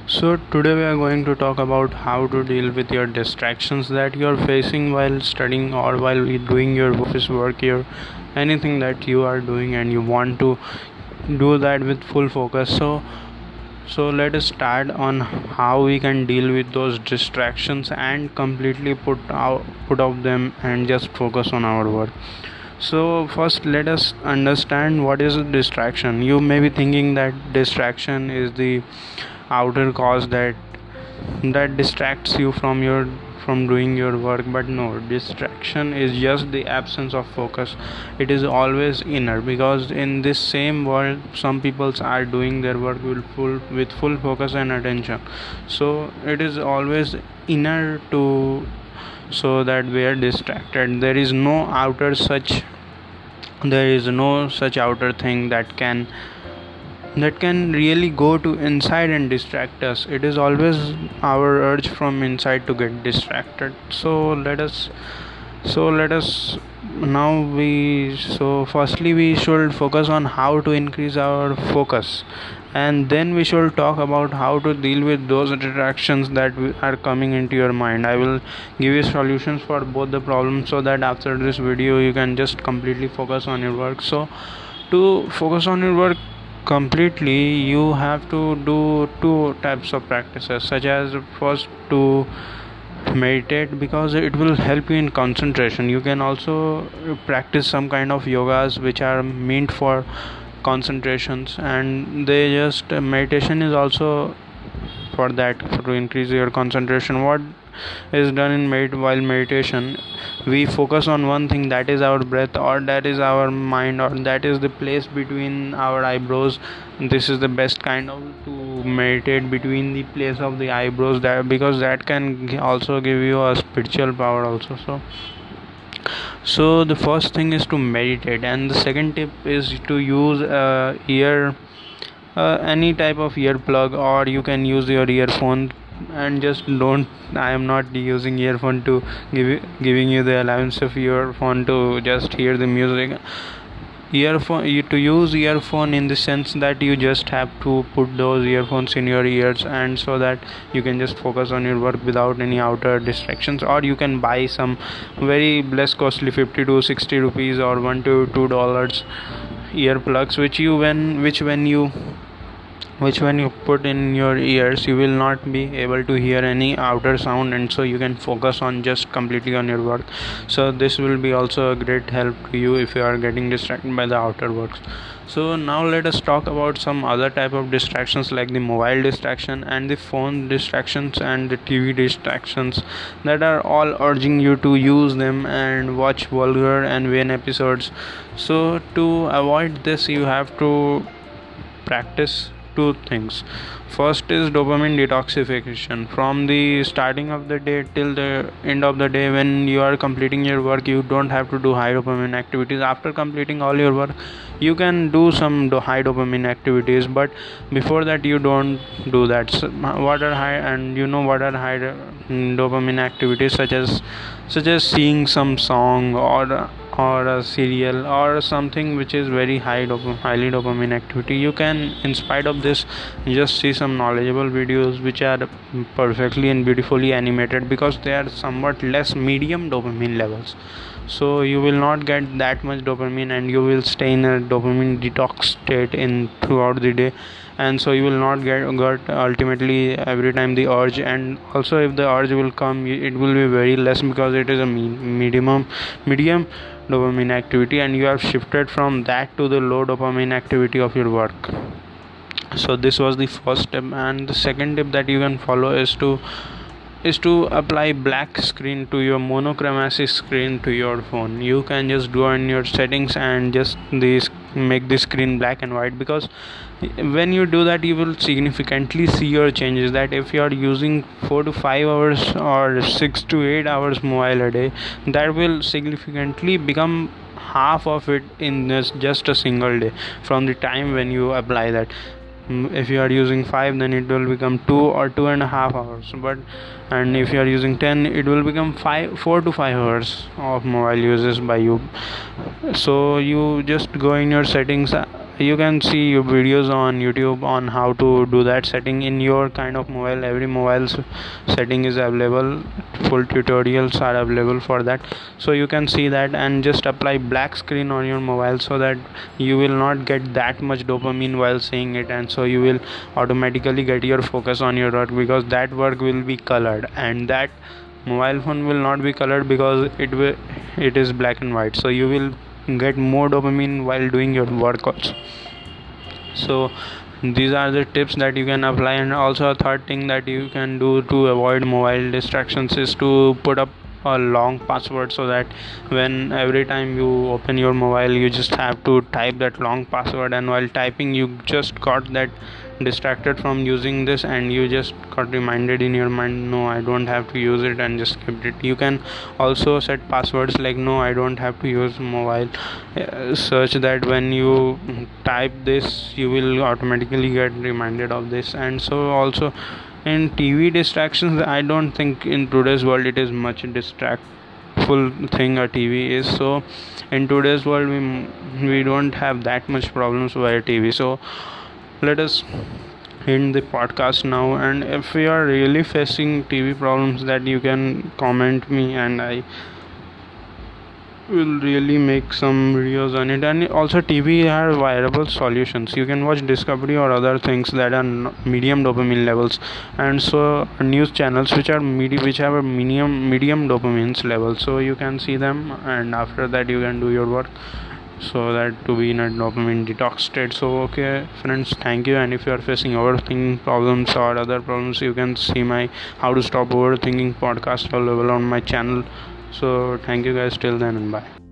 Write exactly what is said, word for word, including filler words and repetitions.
So, today we are going to talk about how to deal with your distractions that you are facing while studying or while doing your office work, your anything that you are doing, and you want to do that with full focus. So, so let us start on how we can deal with those distractions and completely put out put off them and just focus on our work. So first let us understand what is a distraction. You may be thinking that distraction is the outer cause that that distracts you from your from doing your work, but no, distraction is just the absence of focus. It is always inner, because in this same world some people are doing their work with full with full focus and attention. So it is always inner to so that we are distracted. There is no outer such there is no such outer thing that can that can really go to inside and distract us. It is always our urge from inside to get distracted. So let us so let us now we so firstly we should focus on how to increase our focus, and then we should talk about how to deal with those distractions that are coming into your mind. I will give you solutions for both the problems, so that after this video you can just completely focus on your work. So to focus on your work completely, you have to do two types of practices, such as first to meditate, because it will help you in concentration. You can also practice some kind of yogas which are meant for concentrations, and they just meditation is also for that, to increase your concentration. What is done in med while meditation, we focus on one thing, that is our breath, or that is our mind, or that is the place between our eyebrows. This is the best kind of to meditate between the place of the eyebrows, that because that can also give you a spiritual power also. So so the first thing is to meditate, and the second tip is to use uh, ear uh, any type of earplug, or you can use your earphone. And just don't I am not using earphone to give you, giving you the allowance of earphone to just hear the music. Earphone you, to use earphone in the sense that you just have to put those earphones in your ears, and so that you can just focus on your work without any outer distractions. Or you can buy some very less costly fifty to sixty rupees or one to two dollars earplugs, which you when which when you which when you put in your ears, you will not be able to hear any outer sound, and so you can focus on just completely on your work. So this will be also a great help to you if you are getting distracted by the outer works. So now let us talk about some other type of distractions, like the mobile distraction and the phone distractions and the T V distractions, that are all urging you to use them and watch vulgar and vain episodes. So to avoid this, you have to practice two things. First is dopamine detoxification. From the starting of the day till the end of the day, when you are completing your work, you don't have to do high dopamine activities. After completing all your work, you can do some do high dopamine activities, but before that you don't do that. So, what are high and you know what are high dopamine activities, such as such as seeing some song, or or a serial, or something which is very high dop- highly dopamine activity. You can, in spite of this, just see some knowledgeable videos which are perfectly and beautifully animated, because they are somewhat less medium dopamine levels. So you will not get that much dopamine, and you will stay in a dopamine detox state in throughout the day. And so you will not get, get ultimately every time the urge, and also if the urge will come, it will be very less, because it is a medium medium dopamine activity, and you have shifted from that to the low dopamine activity of your work. So this was the first step, and the second tip that you can follow is to is to apply black screen to your monochromatic screen to your phone. You can just go in your settings and just this make the screen black and white, because when you do that, you will significantly see your changes. That if you are using four to five hours or six to eight hours mobile a day, that will significantly become half of it in just a single day from the time when you apply that. If you are using five, then it will become two or two and a half hours, but and if you are using ten, it will become five four to five hours of mobile uses by you. So you just go in your settings you can see your videos on YouTube on how to do that setting in your kind of mobile. Every mobile setting is available, full tutorials are available for that, so you can see that and just apply black screen on your mobile so that you will not get that much dopamine while seeing it, and so you will automatically get your focus on your work, because that work will be colored and that mobile phone will not be colored because it will it is black and white, so you will get more dopamine while doing your work also. So these are the tips that you can apply. And also a third thing that you can do to avoid mobile distractions is to put up a long password, so that when every time you open your mobile you just have to type that long password, and while typing you just got that distracted from using this and you just got reminded in your mind, no, I don't have to use it, and just skipped it. You can also set passwords like no, I don't have to use mobile, uh, such that when you type this you will automatically get reminded of this. And so also in T V distractions, I don't think in today's world it is much distractful thing a T V is. So in today's world we we don't have that much problems via T V. So let us end the podcast now, and if we are really facing T V problems, that you can comment me and I will really make some videos on it. And also T V have viable solutions. You can watch Discovery or other things that are medium dopamine levels, and so news channels which are medi- which have a medium medium dopamine level, so you can see them, and after that you can do your work, so that to be in a dopamine detox state. So okay friends, thank you. And if you are facing overthinking problems or other problems, you can see my How to Stop Overthinking podcast available on my channel. So thank you guys, till then, and bye.